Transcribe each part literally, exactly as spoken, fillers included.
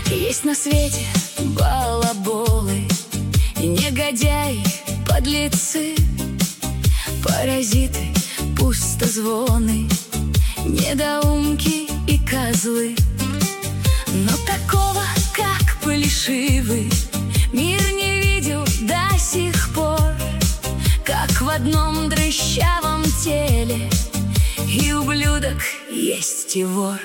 Есть на свете балаболы, негодяи, подлецы, паразиты, пустозвоны, недоумки и козлы. Но такого, как Плешивый, мир не видел до сих пор, как в одном дрыщавом теле и ублюдок есть и вор.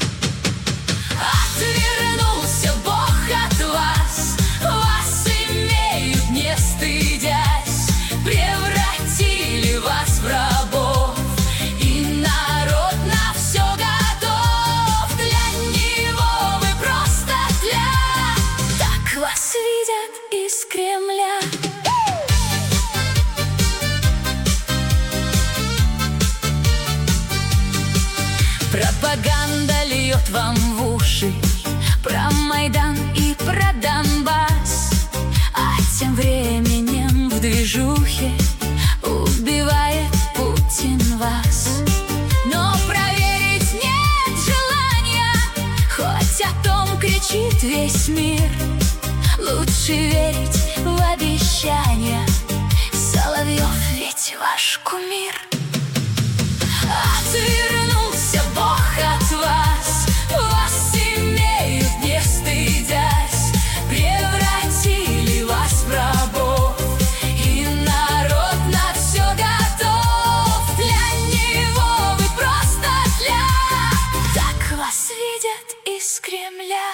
Отвернулся Бог от вас, вас имеют, не стыдясь, превратили вас в рабов, и народ на все готов. Для него вы просто тля, так вас видят из Кремля. Пропаганда льет вам в уши про Майдан и про Донбасс, а тем временем в движухе убивает Путин вас. Но проверить нет желания, хоть о том кричит весь мир. Лучше верить в обещания, Соловьев ведь ваш кумир. Отвернулся Бог от вас, вас имеют, не стыдясь, превратили вас в рабов, и народ на все готов. Для него вы просто тля, так вас видят из Кремля.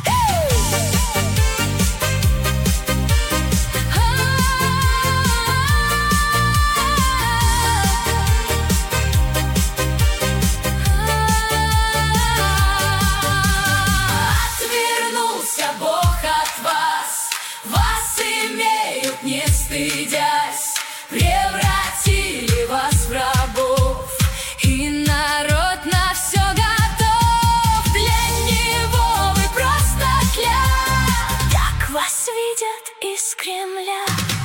Не стыдясь, превратили вас в рабов, и народ на все готов. Для него вы просто тля, так вас видят из Кремля.